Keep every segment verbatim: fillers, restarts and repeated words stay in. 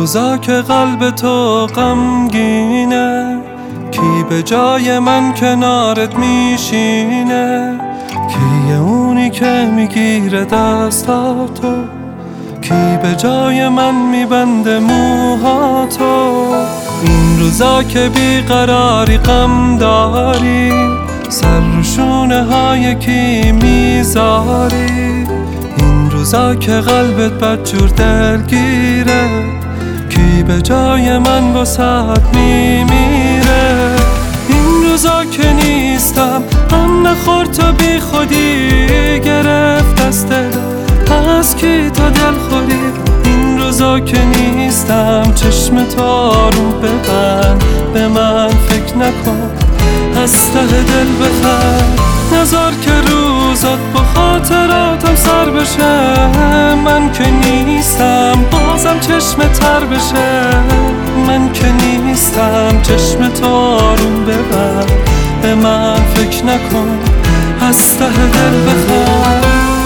روزا که قلب تو غمگینه، کی به جای من کنارت میشینه؟ کیه اونی که میگیره دستاتو؟ کی به جای من میبنده موهاتو؟ این روزا که بیقراری غم داری، سر رو شونه های کی میذاری؟ این روزا که قلبت بدجور دلگیره، کی به جای من واسهت میمیره؟ این روزا که نیستم غم نخور تو بی خودی، گرفت از دلم از کی تا دل خوری؟ این روزا که نیستم چشم تو آروم ببند، به من فکر نکن از ته دل بخند. نذار که روزات با خاطراتم سر بشه، من که نیستم بازم چشم تر بشه. من که نیستم چشم تو آروم ببند، به من فکر نکن از ته دل بخند.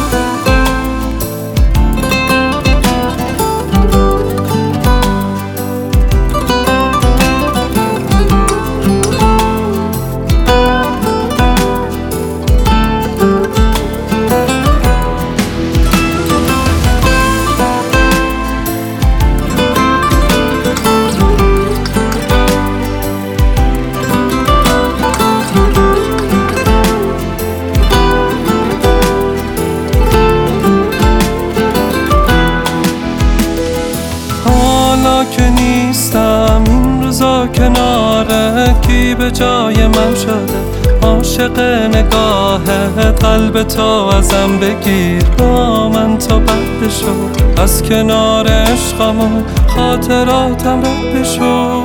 که نیستم این روزا کناره، کی به جای من شده عاشق نگاهت؟ قلب تو ازم بگیر با من تا بد بشو، از کنار عشقمون خاطراتم رد بشو.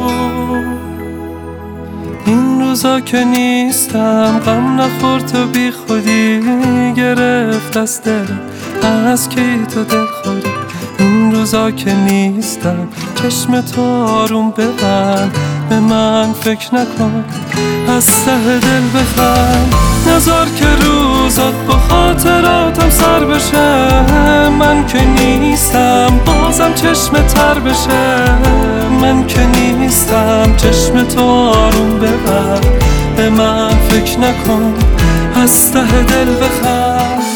این روزا که نیستم غم نخور تو بی خودی، گرفت از دلم از کی تو دل خوری؟ این روزا که نیستم چشم تو آروم ببند، به من فکر نکن از ته دل بخند. نذار که روزات با خاطراتم سر بشه، من که نیستم بازم چشم تر بشه. من که نیستم چشم تو آروم ببند، به من فکر نکن از ته دل بخند.